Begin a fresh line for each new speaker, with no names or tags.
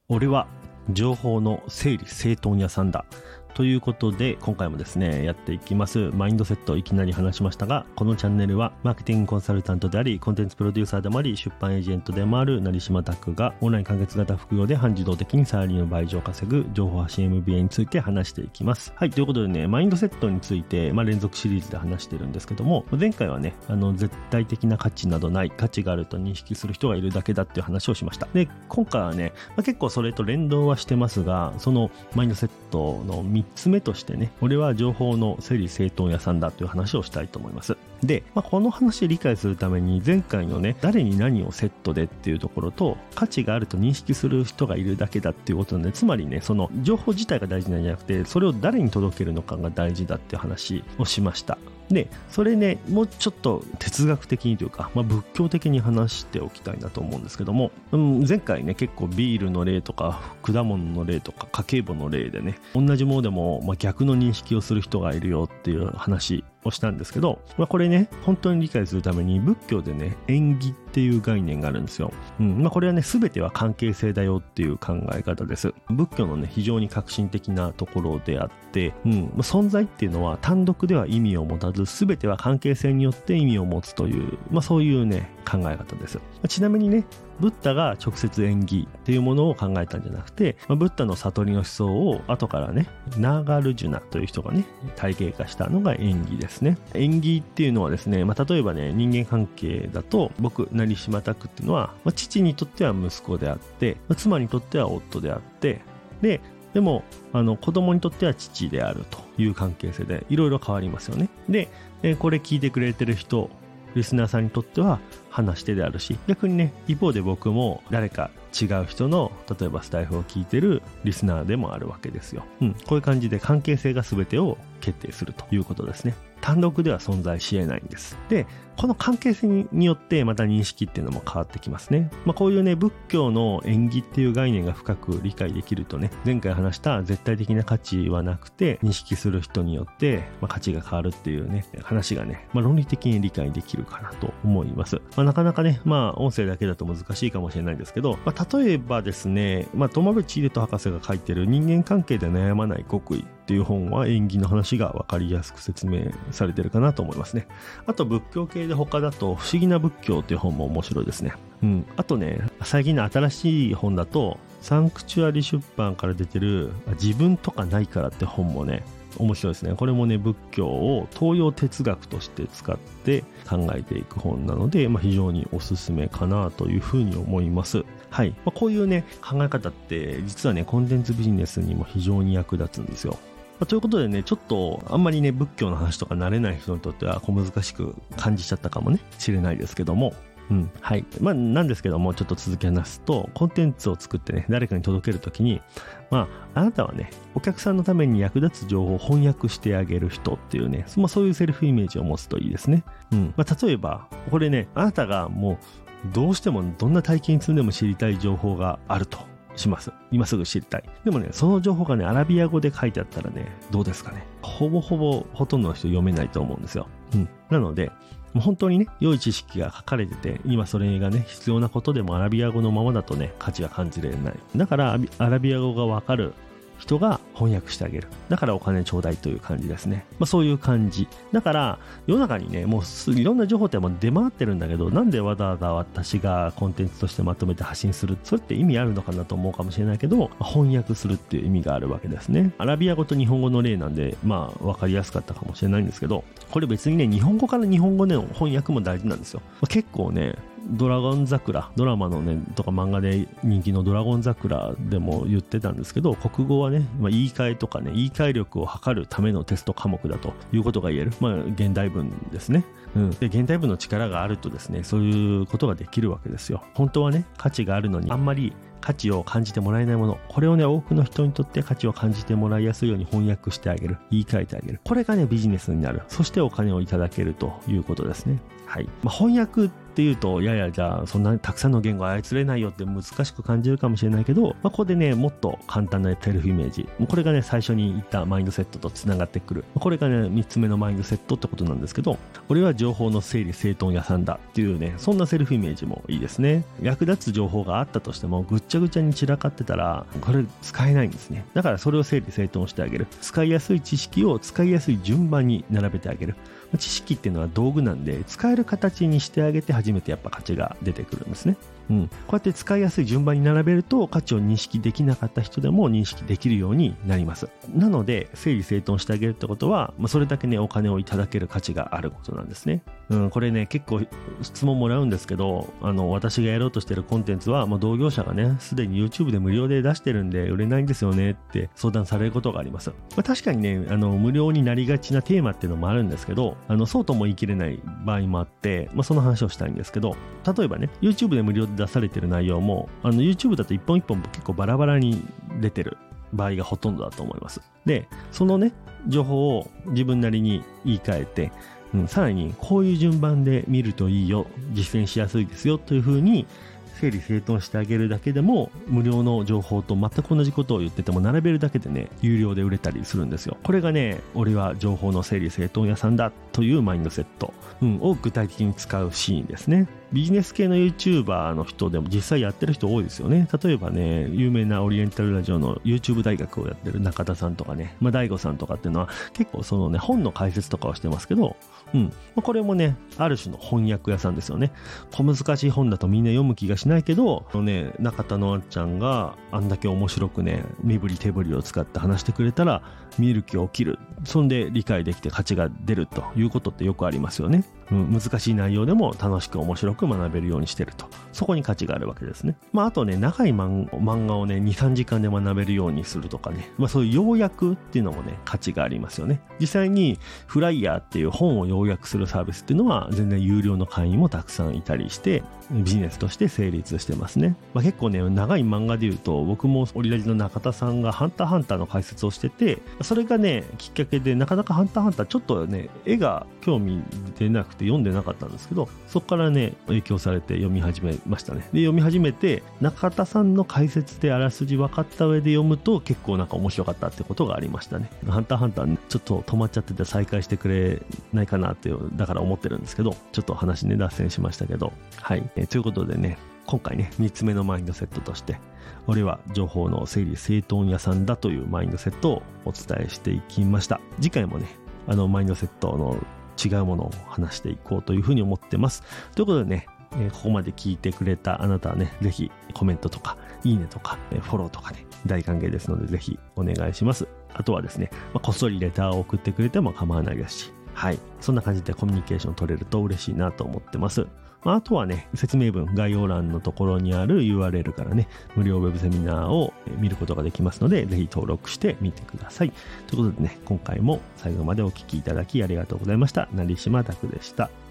俺は情報の整理整頓屋さんだということで、今回もですねやっていきますマインドセット。いきなり話しましたが、このチャンネルはマーケティングコンサルタントでありコンテンツプロデューサーでもあり出版エージェントでもある成島拓がオンライン完結型副業で半自動的にサラリーの倍以上稼ぐ情報発信 MBA について話していきます。はい、ということでね、マインドセットについて、連続シリーズで話してるんですけども、前回はね絶対的な価値などない、価値があると認識する人がいるだけだっていう話をしました。で、今回はね、結構それと連動はしてますが、そのマインドセットの3つ目としてね、俺は情報の整理整頓屋さんだという話をしたいと思います。で、この話を理解するために前回のね、誰に何をセットでっていうところと、価値があると認識する人がいるだけだっていうことなんで、つまりね、その情報自体が大事なんじゃなくて、それを誰に届けるのかが大事だっていう話をしました。で、それね、もうちょっと哲学的にというか、仏教的に話しておきたいなと思うんですけども、前回ね、結構ビールの例とか果物の例とか家計簿の例でね、同じものでも、逆の認識をする人がいるよっていう話をしたんですけど、これね、本当に理解するために仏教でね、縁起っていう概念があるんですよ。これはね、全ては関係性だよっていう考え方です。仏教のね、非常に革新的なところであって、存在っていうのは単独では意味を持たず、全ては関係性によって意味を持つという、そういうね、考え方です。ちなみにね、ブッダが直接縁起っていうものを考えたんじゃなくて、ブッダの悟りの思想を後からね、ナーガルジュナという人がね、体系化したのが縁起ですね。縁起っていうのはですね、例えばね、人間関係だと、僕、成島拓っていうのは、父にとっては息子であって、妻にとっては夫であって、でも子供にとっては父であるという関係性でいろいろ変わりますよね。で、これ聞いてくれてる人、リスナーさんにとっては話し手であるし、逆にね、一方で僕も誰か違う人の、例えばスタイフを聞いてるリスナーでもあるわけですよ。こういう感じで関係性が全てを決定するということですね。単独では存在し得ないんです。で、この関係性によってまた認識っていうのも変わってきますね。こういうね、仏教の縁起っていう概念が深く理解できるとね、前回話した絶対的な価値はなくて認識する人によって、価値が変わるっていうね、話がね、論理的に理解できるかなと思います。なかなかね、音声だけだと難しいかもしれないんですけど、例えばですね、友部チーレト博士が書いてる人間関係で悩まない極意っていう本は縁起の話が分かりやすく説明されてるかなと思いますね。あと仏教系で他だと不思議な仏教っていう本も面白いですね。あとね、最近の新しい本だとサンクチュアリ出版から出てる自分とかないからって本もね、面白いですね。これもね、仏教を東洋哲学として使って考えていく本なので、非常におすすめかなというふうに思います。はい。こういうね、考え方って実はね、コンテンツビジネスにも非常に役立つんですよ。ということでね、ちょっとあんまりね、仏教の話とか慣れない人にとっては難しく感じちゃったかもね、しれないですけども、はい。なんですけども、ちょっと続き話すと、コンテンツを作ってね、誰かに届けるときに、あなたはね、お客さんのために役立つ情報を翻訳してあげる人っていうね、そういうセルフイメージを持つといいですね。例えば、これね、あなたがもう、どうしてもどんな体験積んでも知りたい情報があるとします。今すぐ知りたい。でもね、その情報がね、アラビア語で書いてあったらね、どうですかね。ほとんどの人読めないと思うんですよ。なので、本当にね、良い知識が書かれてて、今それがね、必要なことでもアラビア語のままだとね、価値が感じられない。だから、アラビア語がわかる人が翻訳してあげる。だからお金ちょうだいという感じですね。そういう感じ。だから、世の中にね、もういろんな情報って出回ってるんだけど、なんでわざわざ私がコンテンツとしてまとめて発信する？それって意味あるのかなと思うかもしれないけど、翻訳するっていう意味があるわけですね。アラビア語と日本語の例なんで、わかりやすかったかもしれないんですけど、これ別にね、日本語から日本語での翻訳も大事なんですよ。結構ね、ドラゴン桜、ドラマのね、とか漫画で人気のドラゴン桜でも言ってたんですけど、国語はね、言い換えとかね、言い換え力を測るためのテスト科目だということが言える。現代文ですね。で、現代文の力があるとですね、そういうことができるわけですよ。本当はね、価値があるのに、あんまり価値を感じてもらえないもの、これをね、多くの人にとって価値を感じてもらいやすいように翻訳してあげる、言い換えてあげる。これがね、ビジネスになる。そしてお金をいただけるということですね。はい。翻訳っっていうとややじゃあそんなにたくさんの言語操れないよって難しく感じるかもしれないけど、ここでねもっと簡単なセルフイメージ、これがね最初に言ったマインドセットとつながってくる、これがね3つ目のマインドセットってことなんですけど、俺は情報の整理整頓屋さんだっていうね、そんなセルフイメージもいいですね。役立つ情報があったとしてもぐっちゃぐちゃに散らかってたらこれ使えないんですね。だからそれを整理整頓してあげる、使いやすい知識を使いやすい順番に並べてあげる。知識っていうのは道具なんで、使える形にしてあげて初めてやっぱ価値が出てくるんですね。こうやって使いやすい順番に並べると価値を認識できなかった人でも認識できるようになります。なので整理整頓してあげるってことは、それだけねお金をいただける価値があることなんですね。これね結構質問もらうんですけど、私がやろうとしているコンテンツはもう同業者がねすでに YouTube で無料で出してるんで売れないんですよねって相談されることがあります。確かにね無料になりがちなテーマっていうのもあるんですけど、そうとも言い切れない場合もあって、その話をしたいんですけど、例えばね YouTube で無料で出されてる内容もYouTube だと一本一本結構バラバラに出てる場合がほとんどだと思います。でそのね情報を自分なりに言い換えて、さらにこういう順番で見るといいよ、実践しやすいですよというふうに整理整頓してあげるだけでも、無料の情報と全く同じことを言ってても並べるだけでね有料で売れたりするんですよ。これがね俺は情報の整理整頓屋さんだというマインドセット、を具体的に使うシーンですね。ビジネス系の YouTuber の人でも実際やってる人多いですよね。例えばね有名なオリエンタルラジオの YouTube 大学をやってる中田さんとかね、大悟さんとかっていうのは結構そのね本の解説とかをしてますけど、これもねある種の翻訳屋さんですよね。小難しい本だとみんな読む気がしないけど、中田のあっちゃんがあんだけ面白くね身振り手振りを使って話してくれたら見る気起きる、そんで理解できて価値が出るということってよくありますよね。難しい内容でも楽しく面白く学べるようにしてると、そこに価値があるわけですね。あとね長い漫画をね 2,3 時間で学べるようにするとかね、そういう要約っていうのもね価値がありますよね。実際にフライヤーっていう本を要約するサービスっていうのは全然有料の会員もたくさんいたりしてビジネスとして成立してますね。結構ね長い漫画でいうと、僕もオリラジの中田さんがハンターハンターの解説をしてて、それがねきっかけでなかなかハンターハンターちょっとね絵が興味出なくて読んでなかったんですけど、そこからね影響されて読み始めましたね。で読み始めて中田さんの解説であらすじ分かった上で読むと結構なんか面白かったってことがありましたね。ハンターハンター、ちょっと止まっちゃってて再開してくれないかなってだから思ってるんですけど、ちょっと話ね脱線しましたけど、はい、ということでね今回ね3つ目のマインドセットとして、俺は情報の整理整頓屋さんだというマインドセットをお伝えしていきました。次回もねマインドセットの違うものを話していこうというふうに思ってます。ということでね、ここまで聞いてくれたあなたはね、ぜひコメントとかいいねとかフォローとかね大歓迎ですのでぜひお願いします。あとはですね、こっそりレターを送ってくれても構わないですし、はい、そんな感じでコミュニケーション取れると嬉しいなと思ってます。あとはね、説明文概要欄のところにある URL からね無料ウェブセミナーを見ることができますので、ぜひ登録してみてください。ということでね、今回も最後までお聞きいただきありがとうございました。成島拓でした。